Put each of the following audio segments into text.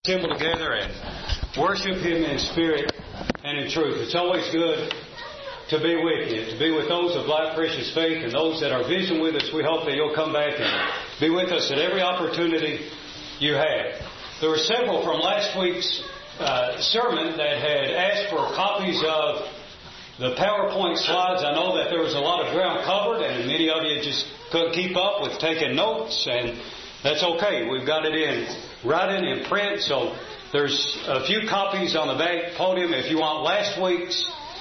assemble together and worship Him in spirit and in truth. It's always good to be with you, to be with those of Life Precious Faith and those that are visiting with us. We hope that you'll come back and be with us at every opportunity you have. There were several from last week's sermon that had asked for copies of the PowerPoint slides. I know that there was a lot of ground covered and many of you just couldn't keep up with taking notes, and that's okay. We've got it in writing in print, so there's a few copies on the back podium if you want last week's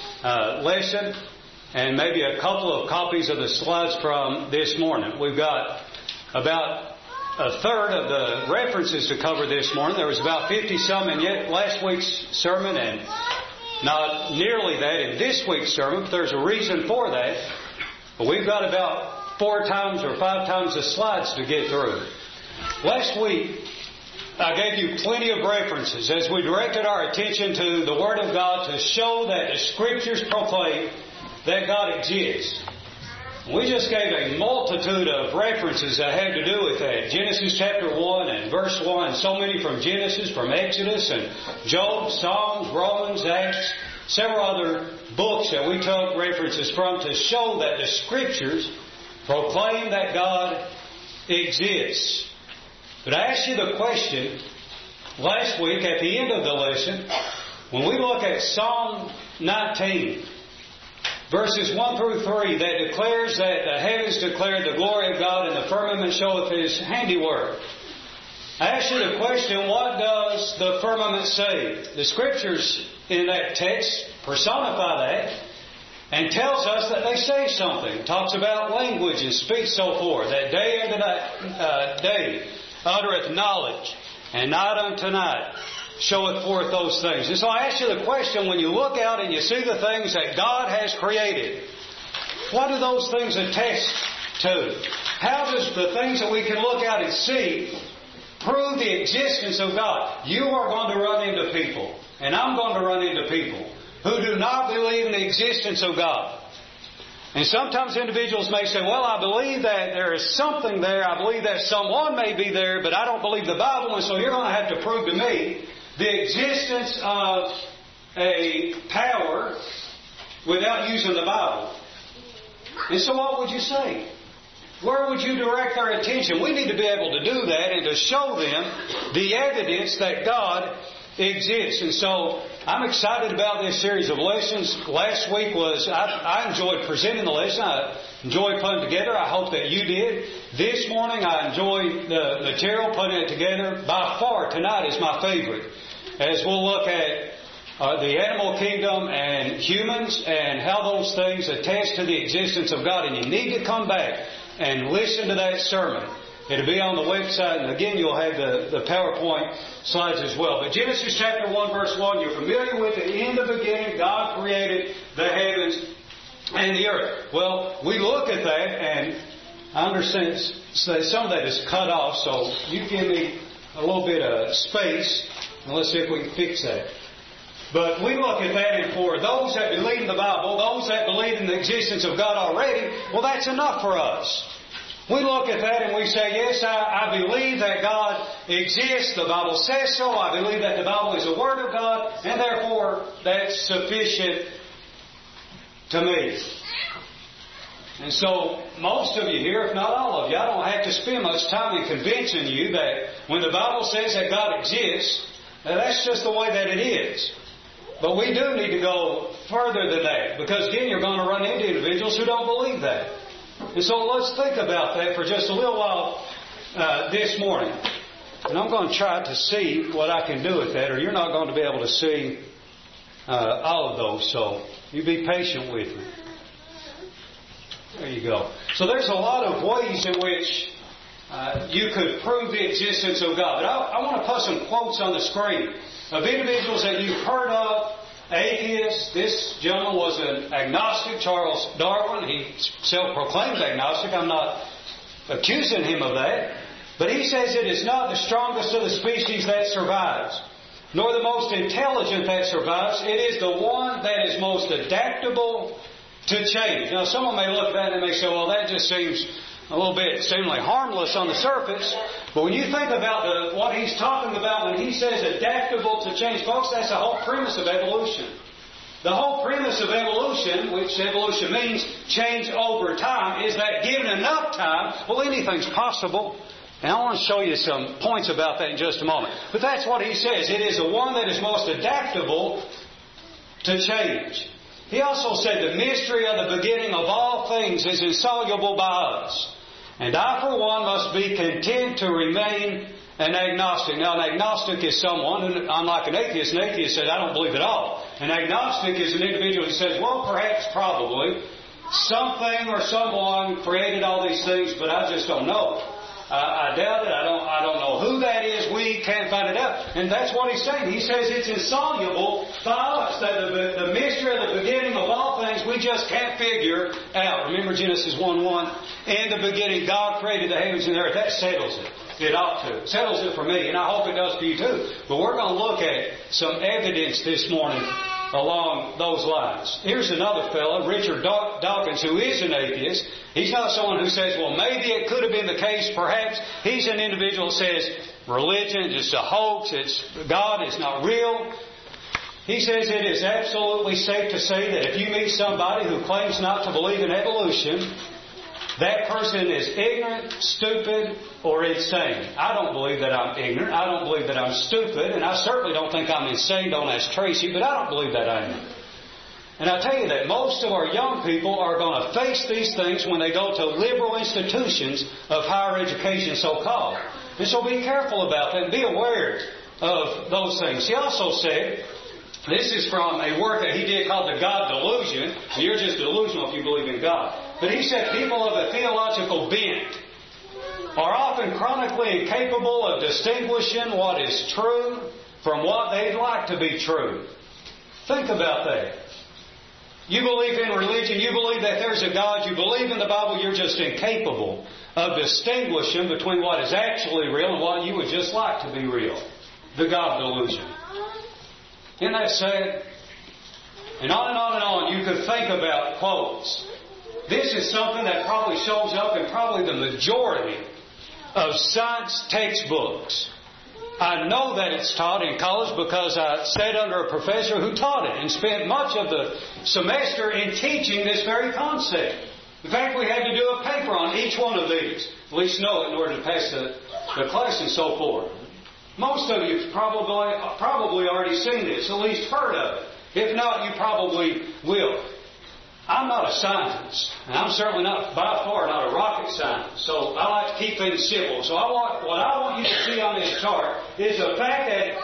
lesson and maybe a couple of copies of the slides from this morning. We've got about a third of the references to cover this morning. There was about 50-some in last week's sermon and not nearly that in this week's sermon, but there's a reason for that. But we've got about 4 times or 5 times the slides to get through. Last week, I gave you plenty of references as we directed our attention to the Word of God to show that the Scriptures proclaim that God exists. We just gave a multitude of references that had to do with that. Genesis chapter 1 and verse 1, so many from Genesis, from Exodus and Job, Psalms, Romans, Acts, several other books that we took references from to show that the Scriptures proclaim that God exists. But I asked you the question last week at the end of the lesson, when we look at Psalm 19, verses 1 through 3, that declares that the heavens declare the glory of God and the firmament showeth His handiwork. I asked you the question, what does the firmament say? The Scriptures in that text personify that and tells us that they say something. It talks about language and speech, so forth. That day unto day uttereth knowledge, and night unto night showeth forth those things. And so I ask you the question, when you look out and you see the things that God has created, what do those things attest to? How does the things that we can look out and see prove the existence of God? You are going to run into people, and I'm going to run into people who do not believe in the existence of God. And sometimes individuals may say, well, I believe that there is something there. I believe that someone may be there, but I don't believe the Bible, and so you're going to have to prove to me the existence of a power without using the Bible. And so what would you say? Where would you direct their attention? We need to be able to do that and to show them the evidence that God exists. And so I'm excited about this series of lessons. Last week I enjoyed presenting the lesson. I enjoyed putting it together. I hope that you did. This morning I enjoyed the material, putting it together. By far tonight is my favorite, as we'll look at the animal kingdom and humans and how those things attest to the existence of God. And you need to come back and listen to that sermon. It'll be on the website, and again, you'll have the PowerPoint slides as well. But Genesis chapter 1, verse 1, you're familiar with it. In the beginning, God created the heavens and the earth. Well, we look at that, and I understand some of that is cut off, so you give me a little bit of space, and let's see if we can fix that. But we look at that, and for those that believe in the Bible, those that believe in the existence of God already, well, that's enough for us. We look at that and we say, yes, I believe that God exists. The Bible says so. I believe that the Bible is the Word of God, and therefore that's sufficient to me. And so most of you here, if not all of you, I don't have to spend much time in convincing you that when the Bible says that God exists, that's just the way that it is. But we do need to go further than that, because then you're going to run into individuals who don't believe that. And so let's think about that for just a little while this morning. And I'm going to try to see what I can do with that, or you're not going to be able to see all of those. So you be patient with me. There you go. So there's a lot of ways in which you could prove the existence of God. But I want to put some quotes on the screen of individuals that you've heard of. Atheists. This gentleman was an agnostic, Charles Darwin. He self-proclaimed agnostic. I'm not accusing him of that. But he says it is not the strongest of the species that survives, nor the most intelligent that survives. It is the one that is most adaptable to change. Now, someone may look at that and they may say, well, that just seems a little bit seemingly harmless on the surface. But when you think about what he's talking about when he says adaptable to change, folks, that's the whole premise of evolution. The whole premise of evolution, which evolution means change over time, is that given enough time, well, anything's possible. And I want to show you some points about that in just a moment. But that's what he says. It is the one that is most adaptable to change. He also said the mystery of the beginning of all things is insoluble by us. And I, for one, must be content to remain an agnostic. Now, an agnostic is someone who, unlike an atheist says, I don't believe at all. An agnostic is an individual who says, well, perhaps, probably, something or someone created all these things, but I just don't know. I doubt it. I don't know who that is. We can't find it out. And that's what he's saying. He says it's insoluble by us. That the mystery of the beginning of all things we just can't figure out. Remember Genesis 1:1? In the beginning God created the heavens and the earth. That settles it. It ought to. It settles it for me. And I hope it does for you too. But we're going to look at some evidence this morning along those lines. Here's another fellow, Richard Dawkins, who is an atheist. He's not someone who says, well, maybe it could have been the case, perhaps. He's an individual who says, religion is a hoax, God is not real. He says it is absolutely safe to say that if you meet somebody who claims not to believe in evolution, that person is ignorant, stupid, or insane. I don't believe that I'm ignorant. I don't believe that I'm stupid. And I certainly don't think I'm insane. Don't ask Tracy, but I don't believe that I am. And I tell you that most of our young people are going to face these things when they go to liberal institutions of higher education, so-called. And so be careful about that and be aware of those things. He also said, this is from a work that he did called The God Delusion. You're just delusional if you believe in God. But he said people of a theological bent are often chronically incapable of distinguishing what is true from what they'd like to be true. Think about that. You believe in religion, you believe that there's a God, you believe in the Bible, you're just incapable of distinguishing between what is actually real and what you would just like to be real. The God delusion. Isn't that sad? And on and on and on, you could think about quotes. This is something that probably shows up in probably the majority of science textbooks. I know that it's taught in college because I sat under a professor who taught it and spent much of the semester in teaching this very concept. In fact, we had to do a paper on each one of these. At least know it in order to pass the class and so forth. Most of you probably already seen this, at least heard of it. If not, you probably will. I'm not a scientist, and I'm certainly not, by far, not a rocket scientist. So I like to keep things simple. So what I want you to see on this chart is the fact that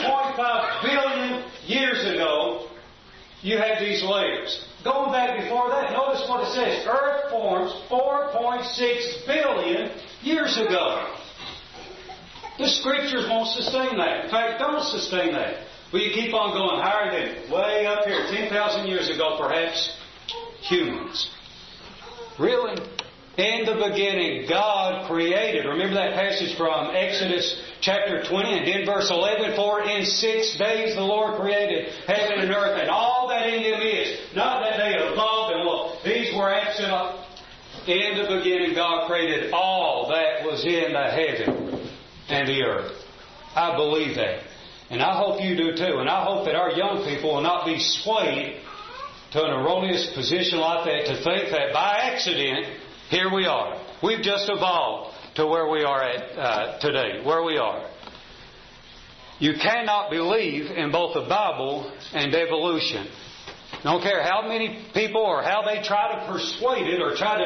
2.5 billion years ago, you had these layers. Going back before that, notice what it says. Earth forms 4.6 billion years ago. The Scriptures won't sustain that. In fact, don't sustain that. Will you keep on going higher than way up here, 10,000 years ago, perhaps? Humans. Really? In the beginning, God created. Remember that passage from Exodus chapter 20 and in verse 11, for in 6 days the Lord created heaven and earth and all that in them is. Not that they evolved and well, these were absent. In the beginning, God created all that was in the heaven and the earth. I believe that. And I hope you do too. And I hope that our young people will not be swayed to an erroneous position like that to think that by accident, here we are. We've just evolved to where we are at today, where we are. You cannot believe in both the Bible and evolution. Don't care how many people or how they try to persuade it or try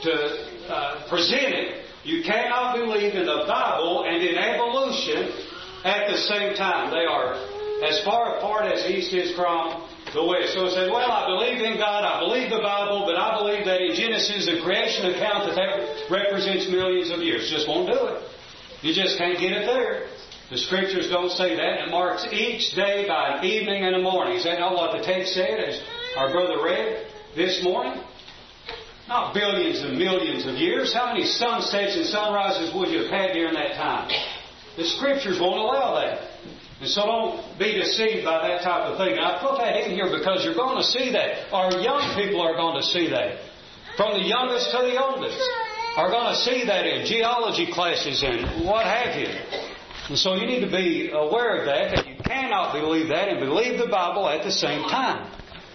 to present it. You cannot believe in the Bible and in evolution at the same time. They are as far apart as east is from the west. So it said, well, I believe in God, I believe the Bible, but I believe that in Genesis, the creation account, that represents millions of years. Just won't do it. You just can't get it there. The Scriptures don't say that. It marks each day by an evening and a morning. Is that not what the text said, as our brother read this morning? Not billions and millions of years. How many sunsets and sunrises would you have had during that time? The Scriptures won't allow that. And so don't be deceived by that type of thing. And I put that in here because you're going to see that. Our young people are going to see that. From the youngest to the oldest. are going to see that in geology classes and what have you. And so you need to be aware of that you cannot believe that and believe the Bible at the same time.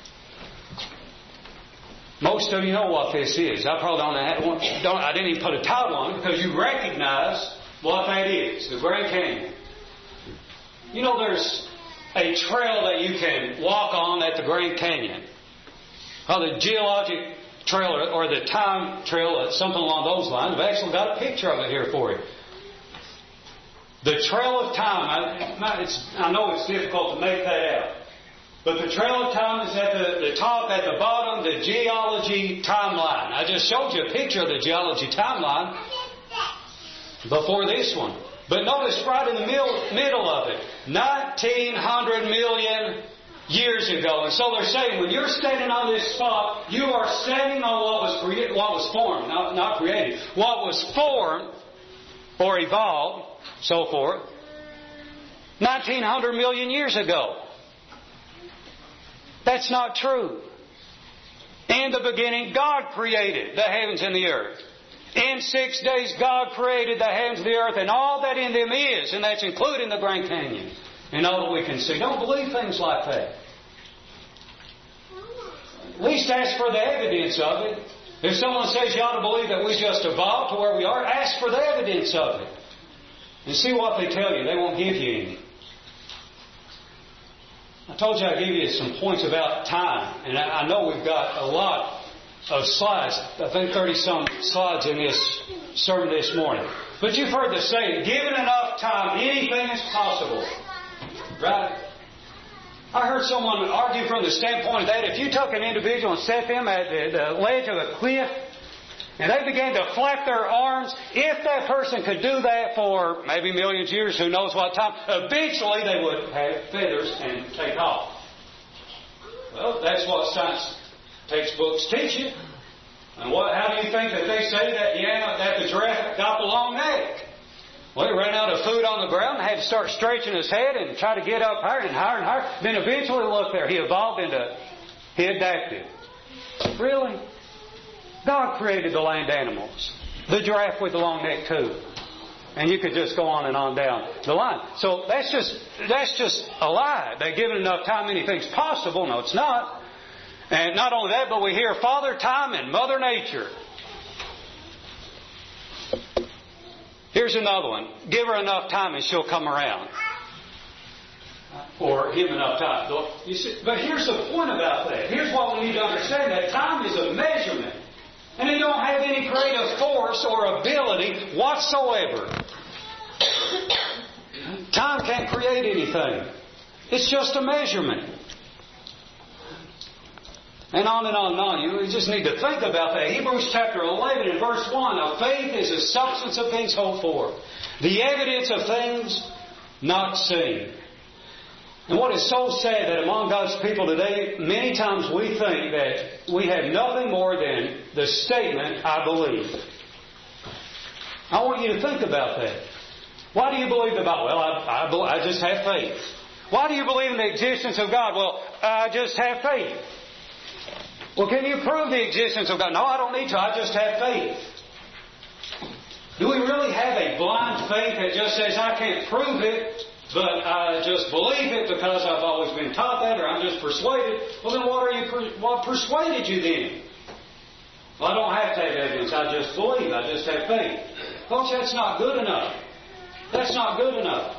Most of you know what this is. I probably I didn't even put a title on it because you recognize what that is, the Grand Canyon. You know, there's a trail that you can walk on at the Grand Canyon. The geologic trail or the time trail, something along those lines. I've actually got a picture of it here for you. The Trail of Time. I know it's difficult to make that out. But the Trail of Time is at the top, at the bottom, the geology timeline. I just showed you a picture of the geology timeline before this one. But notice right in the middle of it, 1900 million years ago. And so they're saying when you're standing on this spot, you are standing on what was formed, not created. What was formed or evolved, so forth, 1900 million years ago. That's not true. In the beginning, God created the heavens and the earth. In 6 days, God created the heavens and the earth and all that in them is, and that's including the Grand Canyon and all that we can see. Don't believe things like that. At least ask for the evidence of it. If someone says you ought to believe that we just evolved to where we are, ask for the evidence of it. And see what they tell you. They won't give you any. I told you I'd give you some points about time. And I know we've got a lot of slides. I think 30-some slides in this sermon this morning. But you've heard the saying, given enough time, anything is possible. Right? I heard someone argue from the standpoint that if you took an individual and set them at the ledge of a cliff, and they began to flap their arms, if that person could do that for maybe millions of years, who knows what time, eventually they would have feathers and take off. Well, that's what science textbooks teach you. And how do you think that they say that the giraffe got the long neck? Well, he ran out of food on the ground and had to start stretching his head and try to get up higher and higher and higher. Then eventually, look there, he evolved into, he adapted. Really? God created the land animals. The giraffe with the long neck too. And you could just go on and on down the line. So that's just a lie. That given enough time, anything's possible. No, it's not. And not only that, but we hear Father Time and Mother Nature. Here's another one. Give her enough time and she'll come around. Or him enough time. You see, but here's the point about that. Here's what we need to understand. That time is a measurement. And it don't have any creative force or ability whatsoever. Time can't create anything. It's just a measurement. And on and on and on. You just need to think about that. Hebrews chapter 11 and verse 1. Now faith is the substance of things hoped for, the evidence of things not seen. And what is so sad that among God's people today, many times we think that we have nothing more than the statement, I believe. I want you to think about that. Why do you believe the Bible? Well, I just have faith. Why do you believe in the existence of God? Well, I just have faith. Well, can you prove the existence of God? No, I don't need to. I just have faith. Do we really have a blind faith that just says, I can't prove it, but I just believe it because I've always been taught that, or I'm just persuaded? Well, then what persuaded you then? Well, I don't have to have evidence. I just believe. I just have faith. Folks, that's not good enough. That's not good enough.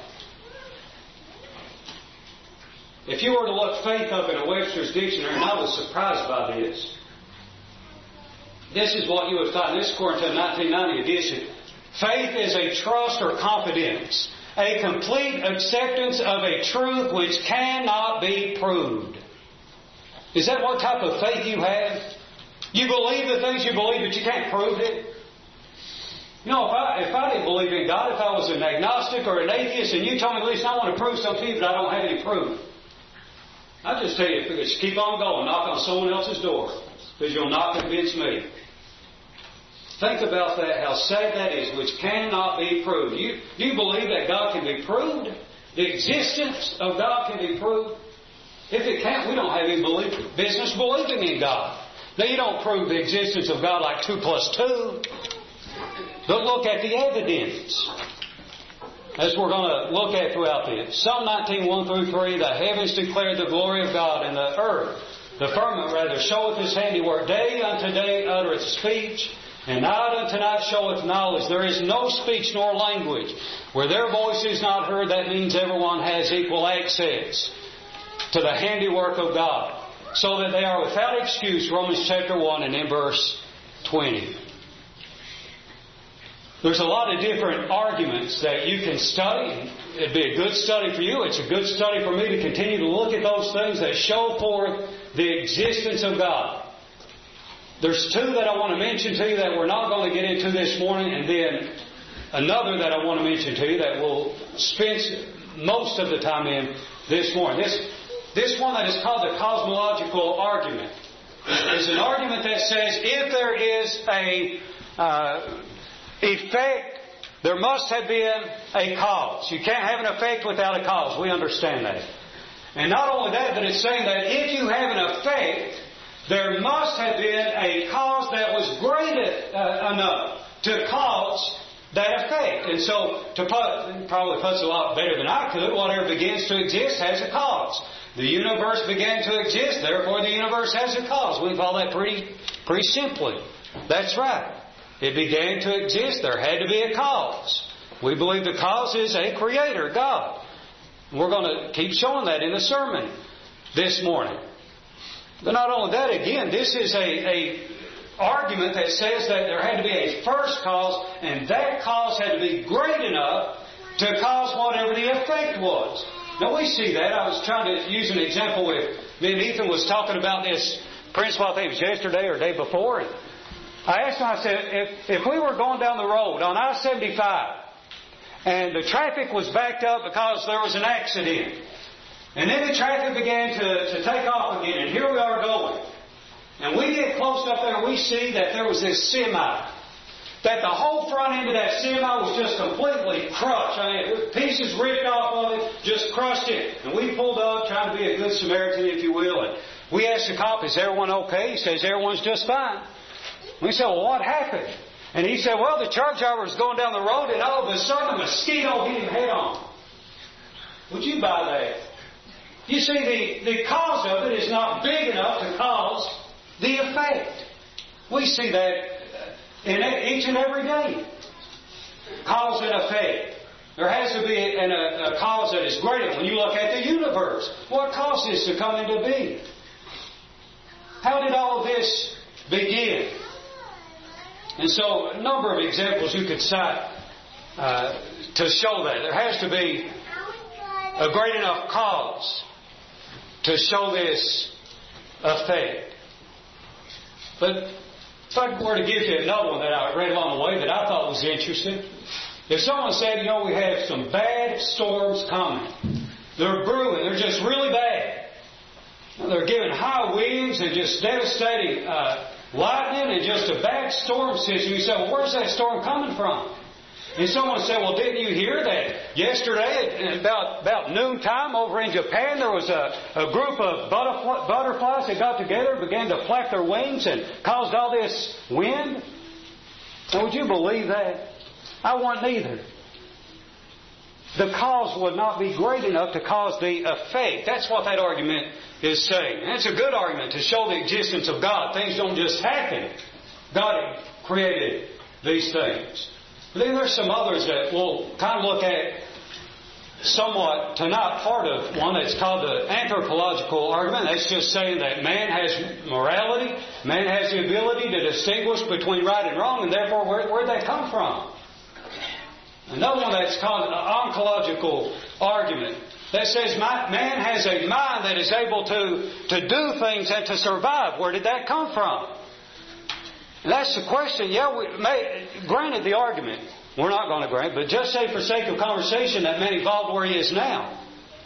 If you were to look faith up in a Webster's dictionary, and I was surprised by this, this is what you would find. This is according to a 1990 edition. Faith is a trust or confidence, a complete acceptance of a truth which cannot be proved. Is that what type of faith you have? You believe the things you believe, but you can't prove it? You know, if I didn't believe in God, if I was an agnostic or an atheist, and you told me, listen, I want to prove something to you, but I don't have any proof, I'll just tell you, just keep on going, knock on someone else's door, because you'll not convince me. Think about that, how sad that is, which cannot be proved. Do you believe that God can be proved? The existence of God can be proved? If it can't, we don't have any business believing in God. Now, you don't prove the existence of God like 2 plus 2. but look at the evidence. As we're going to look at throughout this. Psalm 19, 1 through 3, the heavens declare the glory of God, and the earth, the firmament rather, showeth His handiwork. Day unto day uttereth speech, and night unto night showeth knowledge. There is no speech nor language. Where their voice is not heard, that means everyone has equal access to the handiwork of God, so that they are without excuse, Romans chapter 1 and in verse 20. There's a lot of different arguments that you can study. It'd be a good study for you. It's a good study for me to continue to look at those things that show forth the existence of God. There's two that I want to mention to you that we're not going to get into this morning, and then another that I want to mention to you that we'll spend most of the time in this morning. This one that is called the cosmological argument is an argument that says if there is a effect, there must have been a cause. You can't have an effect without a cause. We understand that. And not only that, but it's saying that if you have an effect, there must have been a cause that was great enough to cause that effect. And so, probably puts it a lot better than I could, whatever begins to exist has a cause. The universe began to exist, therefore the universe has a cause. We call that pretty simply. That's right. It began to exist. There had to be a cause. We believe the cause is a Creator, God. We're going to keep showing that in the sermon this morning. But not only that, again, this is a argument that says that there had to be a first cause, and that cause had to be great enough to cause whatever the effect was. Now we see that. I was trying to use an example with me and Ethan was talking about this principle, I think it was yesterday or the day before, and I asked him, I said, if we were going down the road on I-75 and the traffic was backed up because there was an accident, and then the traffic began to take off again, and here we are going, and we get close up there and we see that there was this semi, that the whole front end of that semi was just completely crushed. I mean, pieces ripped off of it, just crushed it. And we pulled up, trying to be a good Samaritan, if you will, and we asked the cop, is everyone okay? He says, everyone's just fine. We said, well, what happened? And he said, well, the truck driver was going down the road and all of a sudden a mosquito hit him head on. Would you buy that? You see, the cause of it is not big enough to cause the effect. We see that in each and every day. Cause and effect. There has to be a cause that is greater. When you look at the universe, what caused this to come into being? How did all of this begin? And so, a number of examples you could cite to show that. There has to be a great enough cause to show this effect. But if I were to give you another one that I read along the way that I thought was interesting. If someone said, we have some bad storms coming. They're brewing. They're just really bad. They're giving high winds and just devastating lightning and just a bad storm system. You say, well, where's that storm coming from? And someone said, well, didn't you hear that yesterday at about noontime over in Japan there was a group of butterflies that got together, began to flap their wings and caused all this wind? Now, would you believe that? I wouldn't either. The cause would not be great enough to cause the effect. That's what that argument is saying. And it's a good argument to show the existence of God. Things don't just happen. God created these things. But then there's some others that we'll kind of look at somewhat tonight, part of one that's called the anthropological argument. That's just saying that man has morality, man has the ability to distinguish between right and wrong, and therefore where'd that come from? Another one that's called an ontological argument that says man has a mind that is able to do things and to survive. Where did that come from? And that's the question. Granted the argument. We're not going to grant, but just say for sake of conversation that man evolved where he is now.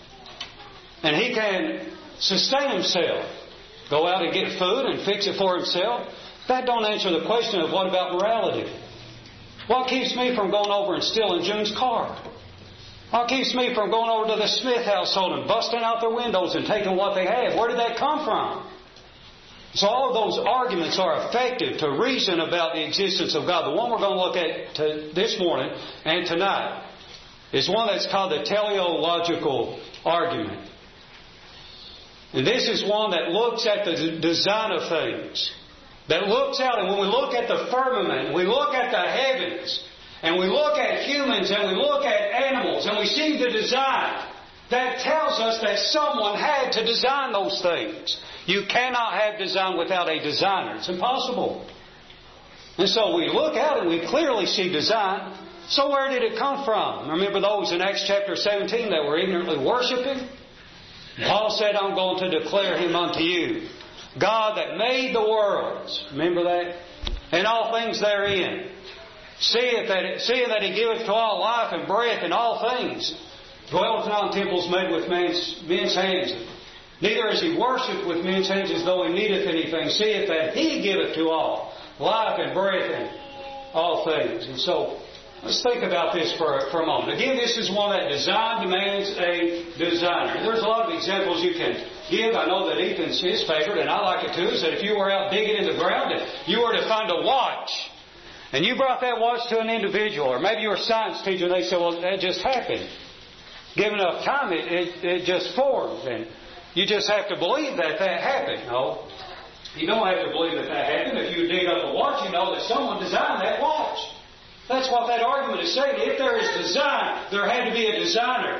And he can sustain himself. Go out and get food and fix it for himself. That don't answer the question of what about morality? What keeps me from going over and stealing June's car? What keeps me from going over to the Smith household and busting out their windows and taking what they have? Where did that come from? So all of those arguments are effective to reason about the existence of God. The one we're going to look at this morning and tonight is one that's called the teleological argument. And this is one that looks at the design of things. That looks out, and when we look at the firmament, we look at the heavens, and we look at humans, and we look at animals, and we see the design, that tells us that someone had to design those things. You cannot have design without a designer. It's impossible. And so we look out and we clearly see design. So where did it come from? Remember those in Acts chapter 17 that were ignorantly worshiping? Paul said, I'm going to declare Him unto you. God that made the worlds. Remember that? And all things therein. Seeing that He giveth to all life and breath and all things. Dwelleth not in temples made with men's hands. Neither is He worshipped with men's hands as though He needeth anything. Seeth that He giveth to all life and breath and all things. And so, let's think about this for a moment. Again, this is one that design demands a designer. There's a lot of examples you can give. I know that Ethan's his favorite, and I like it too, is that if you were out digging in the ground and you were to find a watch, and you brought that watch to an individual, or maybe you were a science teacher, and they said, well, that just happened. Given enough time, it just formed. And you just have to believe that happened. No, you don't have to believe that happened. If you dig up a watch, you know that someone designed that watch. That's what that argument is saying. If there is design, there had to be a designer.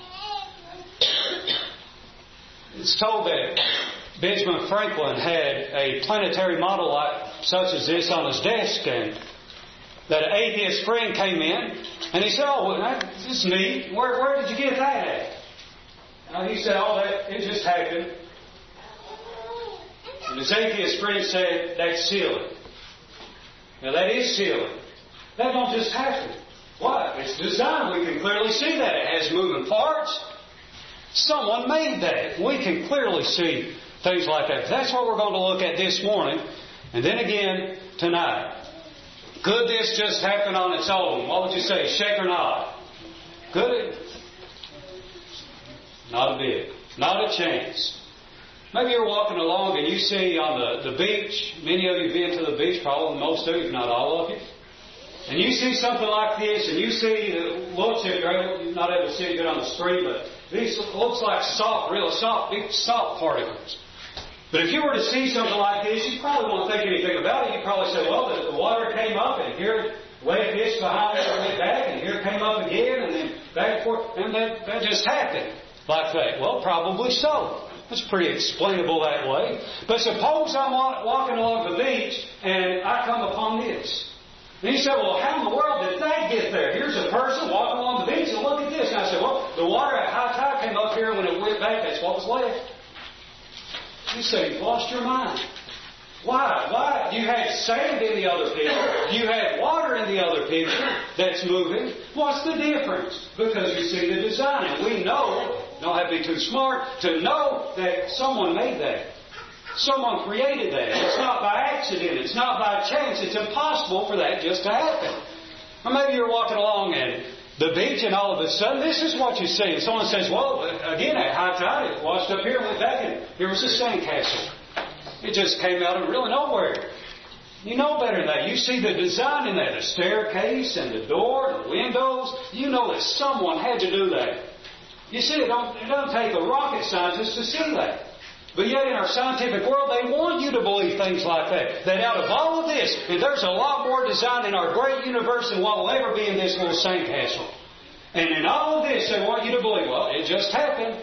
It's told that Benjamin Franklin had a planetary model such as this on his desk, and that an atheist friend came in, and he said, oh, well, this is neat. Where did you get that at? And he said, oh, it just happened. And his atheist friend said, that's silly. Now, that is silly. That don't just happen. Why? It's designed. We can clearly see that. It has moving parts. Someone made that. We can clearly see things like that. That's what we're going to look at this morning. And then again tonight. Could this just happen on its own? What would you say? Shake or nod? Could it? Not a bit. Not a chance. Maybe you're walking along and you see on the beach, many of you have been to the beach, probably most of you, if not all of you. And you see something like this, and you see, looks at, you're not able to see it good on the street, but these looks like salt, real soft, big salt particles. But if you were to see something like this, you probably won't think anything about it. You'd probably say, well, the water came up, and here wet this behind it, went back, and here it came up again, and then back and forth, and that just happened like that. Well, probably so. It's pretty explainable that way. But suppose I'm walking along the beach, and I come upon this. And he said, well, how in the world did that get there? Here's a person walking along the beach, and look at this. And I said, well, the water at high tide came up here, and when it went back, that's what was left. You say, you've lost your mind. Why? Why? You had sand in the other picture. You had water in the other picture that's moving. What's the difference? Because you see the design. And we know, don't have to be too smart, to know that someone made that. Someone created that. It's not by accident. It's not by chance. It's impossible for that just to happen. Or maybe you're walking along and the beach, and all of a sudden, this is what you see. And someone says, well, again, at high tide, it washed up here and went back, and here was a sandcastle. It just came out of really nowhere. You know better than that. You see the design in that, the staircase and the door, the windows. You know that someone had to do that. You see, it doesn't take a rocket scientist to see that. But yet in our scientific world, they want you to believe things like that. That out of all of this, and there's a lot more design in our great universe than what will ever be in this little sandcastle. And in all of this, they want you to believe, well, it just happened.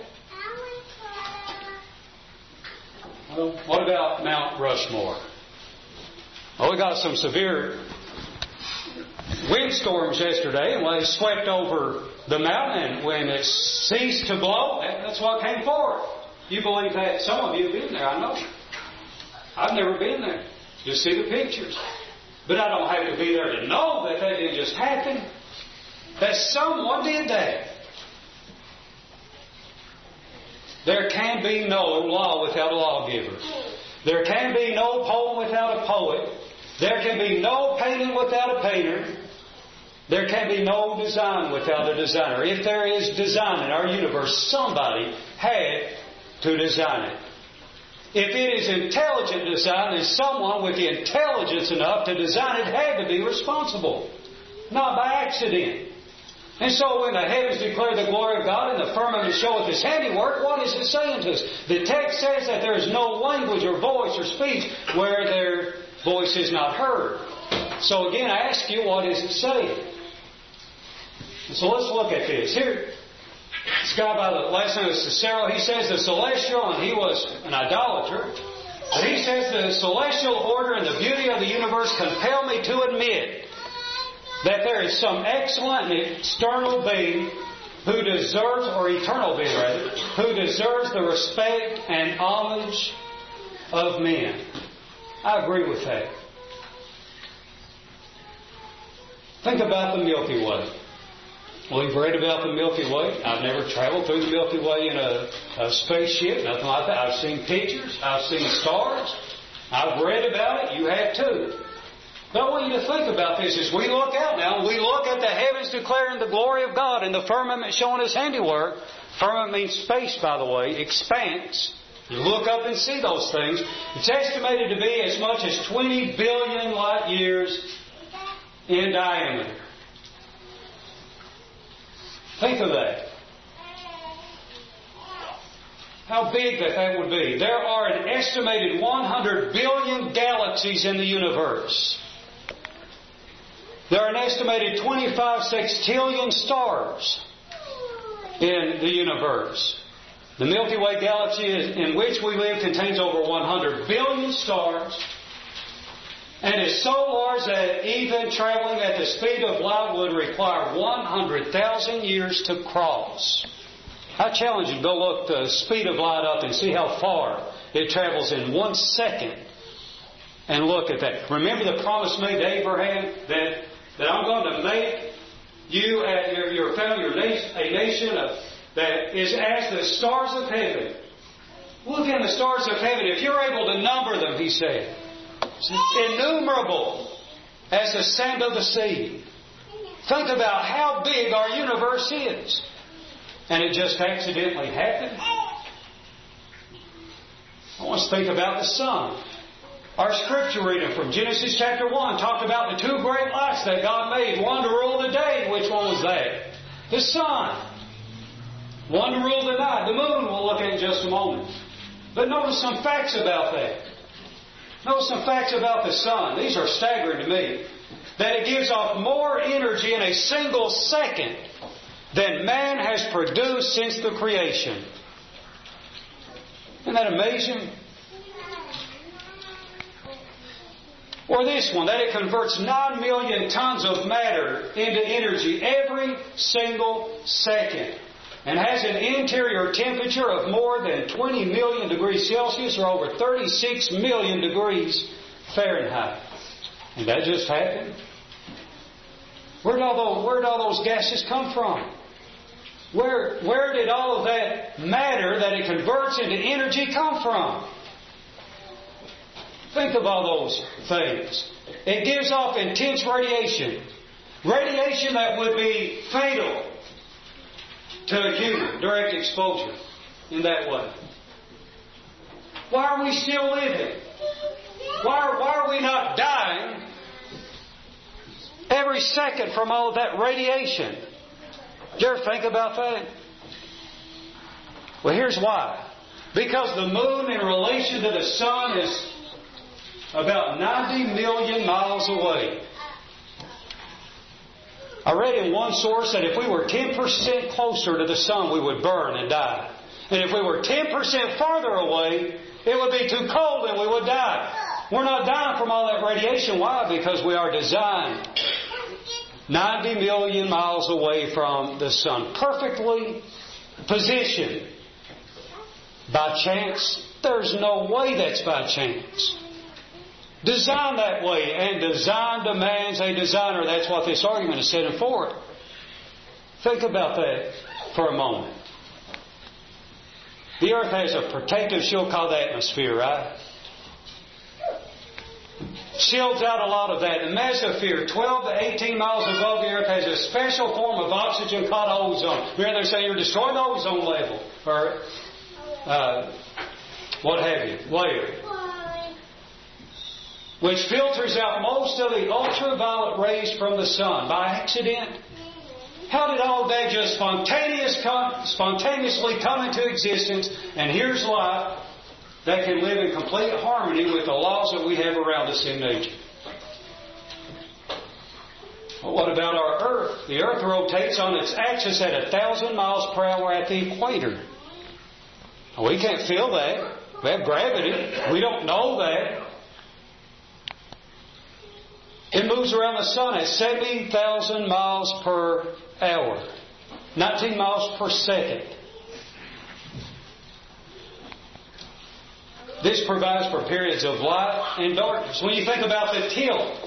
Well, what about Mount Rushmore? Well, we got some severe windstorms yesterday, and when they swept over the mountain, and when it ceased to blow, that's what came forth. You believe that? Some of you have been there, I know. I've never been there. Just see the pictures. But I don't have to be there to know that didn't just happen. That someone did that. There can be no law without a lawgiver. There can be no poem without a poet. There can be no painting without a painter. There can be no design without a designer. If there is design in our universe, somebody had to design it. If it is intelligent design, then someone with the intelligence enough to design it had to be responsible. Not by accident. And so when the heavens declare the glory of God and the firmament showeth His handiwork, what is it saying to us? The text says that there is no language or voice or speech where their voice is not heard. So again, I ask you, what is it saying? So let's look at this. Here, this guy by the last name is Cicero, he says the celestial, and he was an idolater, but he says the celestial order and the beauty of the universe compel me to admit that there is some excellent and external being who deserves, or eternal being rather, who deserves the respect and homage of men. I agree with that. Think about the Milky Way. Well, you've read about the Milky Way. I've never traveled through the Milky Way in a spaceship, nothing like that. I've seen pictures. I've seen stars. I've read about it. You have too. But I want you to think about this as we look out now. We look at the heavens declaring the glory of God and the firmament showing His handiwork. Firmament means space, by the way, expanse. You look up and see those things. It's estimated to be as much as 20 billion light years in diameter. Think of that. How big that would be. There are an estimated 100 billion galaxies in the universe. There are an estimated 25 sextillion stars in the universe. The Milky Way galaxy in which we live contains over 100 billion stars and is so large that even traveling at the speed of light would require 100,000 years to cross. I challenge you to go look the speed of light up and see how far it travels in 1 second. And look at that. Remember the promise made to Abraham that I'm going to make you and your family, a nation that is as the stars of heaven. Look at the stars of heaven. If you're able to number them, he said, innumerable as the sand of the sea. Think about how big our universe is. And it just accidentally happened. I want us to think about the sun. Our scripture reading from Genesis chapter 1 talked about the two great lights that God made. One to rule the day. Which one was that? The sun. One to rule the night. The moon we'll look at in just a moment. But notice some facts about that. Notice some facts about the sun. These are staggering to me. That it gives off more energy in a single second than man has produced since the creation. Isn't that amazing? Or this one, that it converts 9 million tons of matter into energy every single second. And has an interior temperature of more than 20 million degrees Celsius or over 36 million degrees Fahrenheit. And that just happened. Where did all those gases come from? Where did all of that matter that it converts into energy come from? Think of all those things. It gives off intense radiation. Radiation that would be fatal to a human, direct exposure in that way. Why are we still living? Why are we not dying every second from all of that radiation? Did you ever think about that? Well, here's why. Because the moon in relation to the sun is about 90 million miles away. I read in one source that if we were 10% closer to the sun, we would burn and die. And if we were 10% farther away, it would be too cold and we would die. We're not dying from all that radiation. Why? Because we are designed 90 million miles away from the sun. Perfectly positioned. By chance? There's no way that's by chance. Designed that way, and design demands a designer. That's what this argument is setting forth. Think about that for a moment. The earth has a protective shield called the atmosphere, right? Shields out a lot of that. The mesosphere, 12 to 18 miles above the earth, has a special form of oxygen called ozone. Remember, they say you're destroying the ozone level. Or what have you, layer, which filters out most of the ultraviolet rays from the sun by accident. How did all that just spontaneously come into existence? And here's life that can live in complete harmony with the laws that we have around us in nature. Well, what about our Earth? The Earth rotates on its axis at 1,000 miles per hour at the equator. We can't feel that. We have gravity. We don't know that. It moves around the sun at 70,000 miles per hour. 19 miles per second. This provides for periods of light and darkness. When you think about the tilt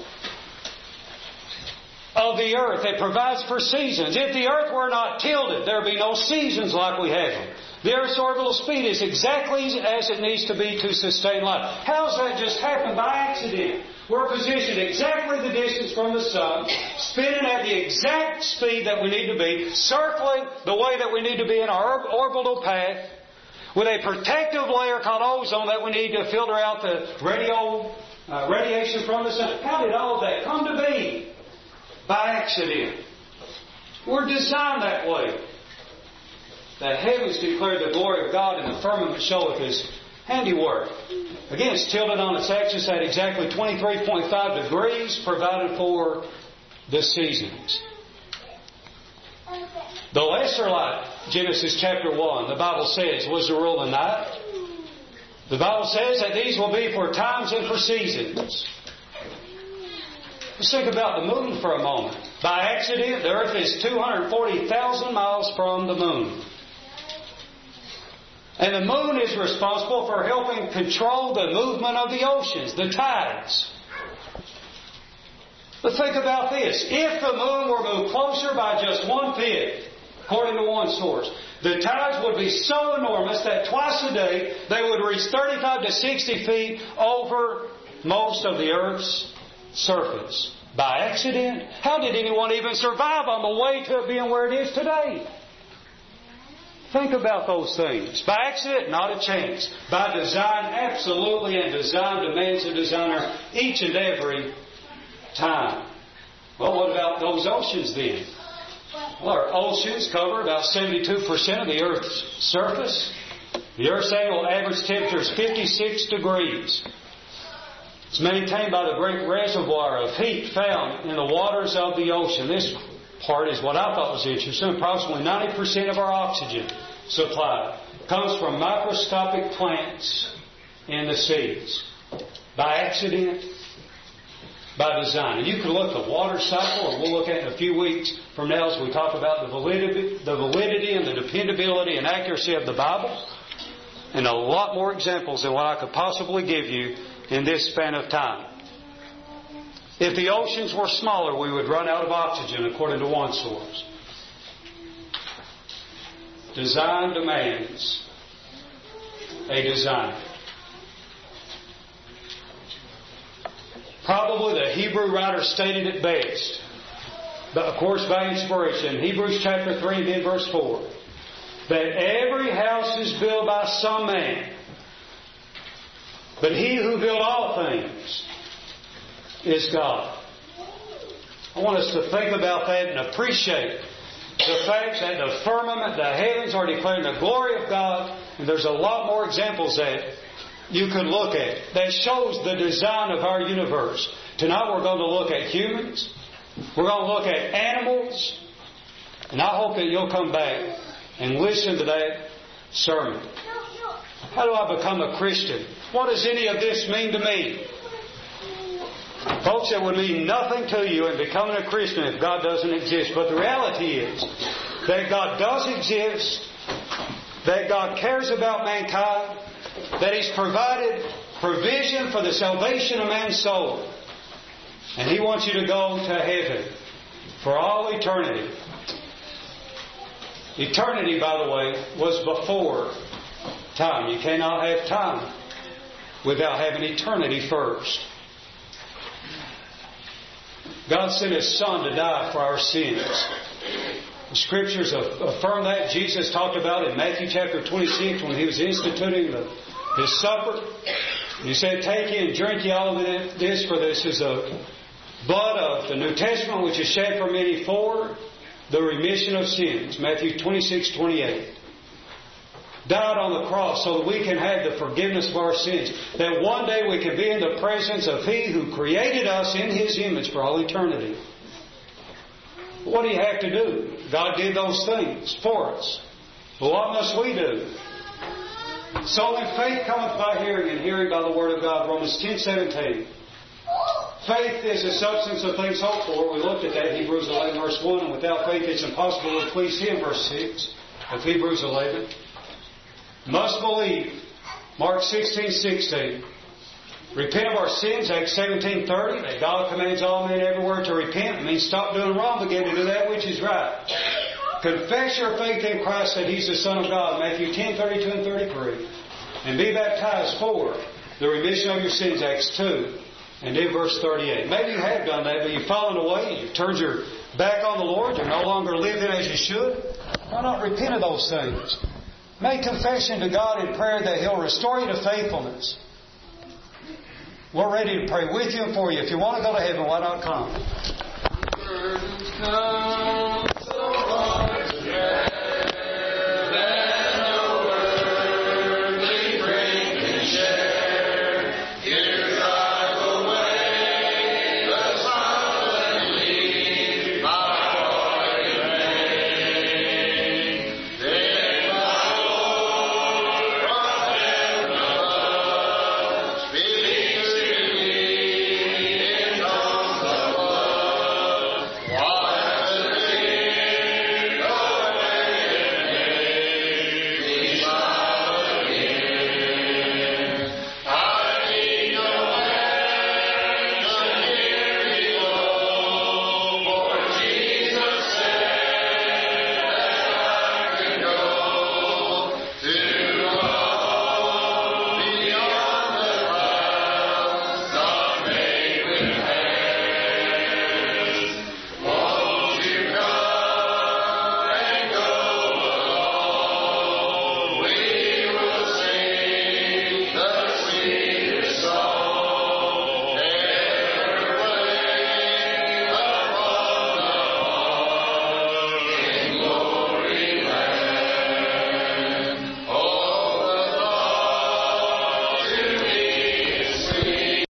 of the earth, it provides for seasons. If the earth were not tilted, there would be no seasons like we have them. The earth's orbital speed is exactly as it needs to be to sustain life. How does that just happen by accident? We're positioned exactly the distance from the sun, spinning at the exact speed that we need to be, circling the way that we need to be in our orbital path, with a protective layer called ozone that we need to filter out the radiation from the sun. How did all of that come to be? By accident. We're designed that way. The heavens declare the glory of God, and the firmament showeth His handiwork. Again, it's tilted on its axis at exactly 23.5 degrees, provided for the seasons. The lesser light, Genesis chapter 1, the Bible says, was to rule the night. The Bible says that these will be for times and for seasons. Let's think about the moon for a moment. By accident, the earth is 240,000 miles from the moon. And the moon is responsible for helping control the movement of the oceans, the tides. But think about this. If the moon were moved closer by just 1 foot, according to one source, the tides would be so enormous that twice a day they would reach 35 to 60 feet over most of the earth's surface. By accident? How did anyone even survive on the way to it being where it is today? Think about those things. By accident, not a chance. By design, absolutely, and design demands a designer each and every time. Well, what about those oceans then? Well, our oceans cover about 72% of the Earth's surface. The Earth's annual average temperature is 56 degrees. It's maintained by the great reservoir of heat found in the waters of the ocean. This part is what I thought was interesting. Approximately 90% of our oxygen supply comes from microscopic plants in the seas. By accident, by design. And you can look at the water cycle, and we'll look at it in a few weeks from now as we talk about the validity and the dependability and accuracy of the Bible. And a lot more examples than what I could possibly give you in this span of time. If the oceans were smaller, we would run out of oxygen, according to one source. Design demands a designer. Probably the Hebrew writer stated it best, but of course by inspiration. Hebrews chapter 3 and then verse 4. That every house is built by some man, but He who built all things is God. I want us to think about that and appreciate the fact that the firmament, the heavens are declaring the glory of God, and there's a lot more examples that you could look at that shows the design of our universe. Tonight we're going to look at humans. We're going to look at animals. And I hope that you'll come back and listen to that sermon. How do I become a Christian? What does any of this mean to me? Folks, it would mean nothing to you in becoming a Christian if God doesn't exist. But the reality is that God does exist, that God cares about mankind, that He's provided provision for the salvation of man's soul. And He wants you to go to heaven for all eternity. Eternity, by the way, was before time. You cannot have time without having eternity first. God sent His Son to die for our sins. The Scriptures affirm that. Jesus talked about it in Matthew chapter 26 when He was instituting the His supper. He said, take ye and drink ye all of this, for this is the blood of the New Testament, which is shed for many for the remission of sins. Matthew 26:28. Died on the cross so that we can have the forgiveness of our sins. That one day we can be in the presence of He who created us in His image for all eternity. What do you have to do? God did those things for us. But what must we do? So then faith cometh by hearing, and hearing by the Word of God. Romans 10:17. Faith is the substance of things hoped for. We looked at that, Hebrews 11 verse 1. And without faith it's impossible to please Him, verse 6 of Hebrews 11. Must believe, Mark 16:16. Repent of our sins, Acts 17:30. That God commands all men everywhere to repent. It means stop doing wrong, begin to do that which is right. Confess your faith in Christ that He's the Son of God, Matthew 10:32 and 33. And be baptized for the remission of your sins, Acts 2. And then verse 38. Maybe you have done that, but you've fallen away. You've turned your back on the Lord. You're no longer living as you should. Why not repent of those things? Make confession to God in prayer that He'll restore you to faithfulness. We're ready to pray with you and for you. If you want to go to heaven, why not come?